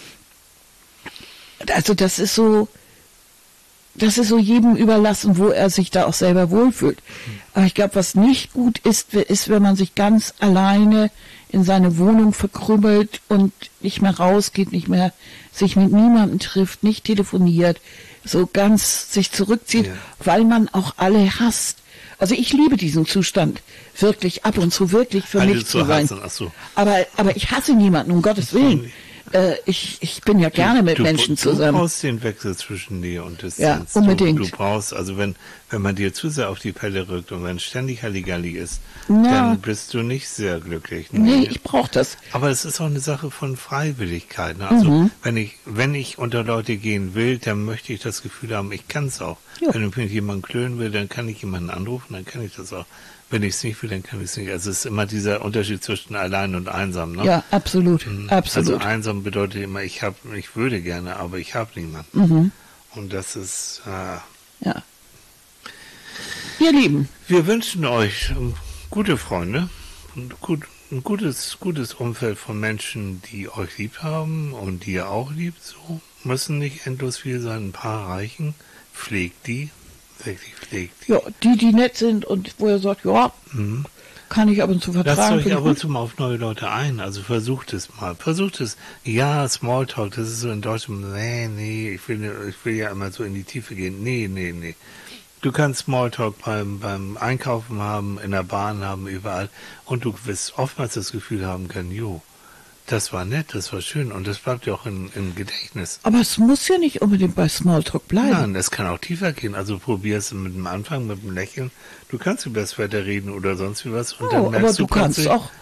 Also das ist so jedem überlassen, wo er sich da auch selber wohlfühlt. Aber ich glaube, was nicht gut ist, wenn man sich ganz alleine in seine Wohnung verkrümmelt und nicht mehr rausgeht, nicht mehr sich mit niemandem trifft, nicht telefoniert, so ganz sich zurückzieht, weil man auch alle hasst. Also ich liebe diesen Zustand, wirklich ab und zu wirklich für Alle mich zu zu sein. hassen, ach so. Aber ich hasse niemanden, um Gottes Willen. Ich bin ja gerne mit Menschen zusammen. Du brauchst den Wechsel zwischen dir und Distanz. Ja, unbedingt. Du brauchst, also wenn man dir zu sehr auf die Pelle rückt und wenn ständig Halligalli ist, Ja. dann bist du nicht sehr glücklich. Ne? Nee, ich brauche das. Aber es ist auch eine Sache von Freiwilligkeit. Ne? Also wenn ich unter Leute gehen will, dann möchte ich das Gefühl haben, ich kann es auch. Ja. Wenn ich jemanden klönen will, dann kann ich jemanden anrufen, dann kann ich das auch. Wenn ich es nicht will, dann kann ich es nicht. Also es ist immer dieser Unterschied zwischen allein und einsam. Ne? Ja, absolut. Absolut. Also einsam bedeutet immer, ich würde gerne, aber ich habe niemanden. Und das ist, Ja. Ihr Lieben, wir wünschen euch gute Freunde, ein gutes Umfeld von Menschen, die euch lieb haben und die ihr auch liebt. So müssen nicht endlos viel sein, ein paar reichen. Pflegt die, wirklich pflegt die. ja, die nett sind und wo ihr sagt, ja, kann ich ab und zu vertragen. Lasst euch finde ich ab und gut. zu mal auf neue Leute ein. Also versucht es mal. Versucht es. Ja, Smalltalk, das ist so in Deutschland. Nee, ich will ja immer so in die Tiefe gehen. Nee. Du kannst Smalltalk beim Einkaufen haben, in der Bahn haben, überall. Und du wirst oftmals das Gefühl haben können, das war nett, das war schön. Und das bleibt ja auch im Gedächtnis. Aber es muss ja nicht unbedingt bei Smalltalk bleiben. Nein, es kann auch tiefer gehen. Also probier es mit dem Anfang, mit dem Lächeln. Du kannst über das Wetter reden oder sonst wie was. Und dann aber merkst du kannst plötzlich, auch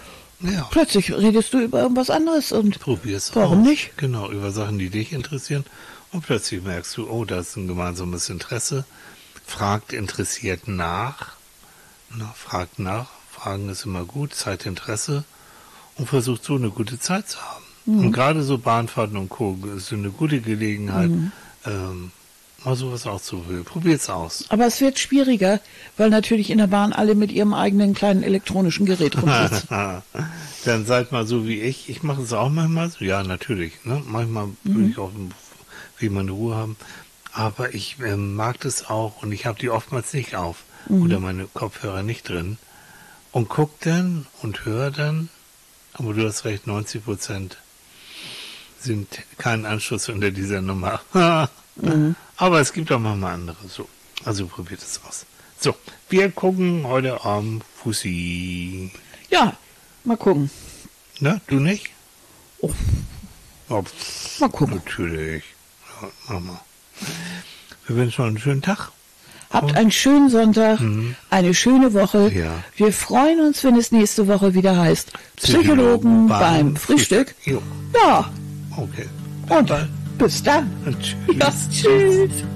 Ja. Plötzlich redest du über irgendwas anderes und Probier's aus. warum nicht? Genau, über Sachen, die dich interessieren. Und plötzlich merkst du, oh, da ist ein gemeinsames Interesse. Fragt interessiert nach. Fragt nach. Fragen ist immer gut. Zeigt Interesse. Und versucht so eine gute Zeit zu haben. Und gerade so Bahnfahrten und Co. ist eine gute Gelegenheit, mal sowas auszuprobieren. Probiert's aus. Aber es wird schwieriger, weil natürlich in der Bahn alle mit ihrem eigenen kleinen elektronischen Gerät rumsitzen. Dann seid mal so wie ich. Ich mache es auch manchmal so. Ja, natürlich. Ne? Manchmal will ich auch wie meine Ruhe haben. Aber ich mag das auch und ich habe die oftmals nicht auf oder meine Kopfhörer nicht drin und guck dann und höre dann. Aber du hast recht, 90% sind kein Anschluss unter dieser Nummer. Aber es gibt auch manchmal andere. So, also probiert es aus. So, wir gucken heute Abend Fussi. Ja, mal gucken. Ne, du nicht? Oh, Oh, mal gucken. natürlich. Ja, mach mal. Wir wünschen euch einen schönen Tag. Habt einen schönen Sonntag, eine schöne Woche. Ja. Wir freuen uns, wenn es nächste Woche wieder heißt Psychologen beim Frühstück. Jo. Ja, Okay. und bis dann. Und tschüss. Ja, tschüss.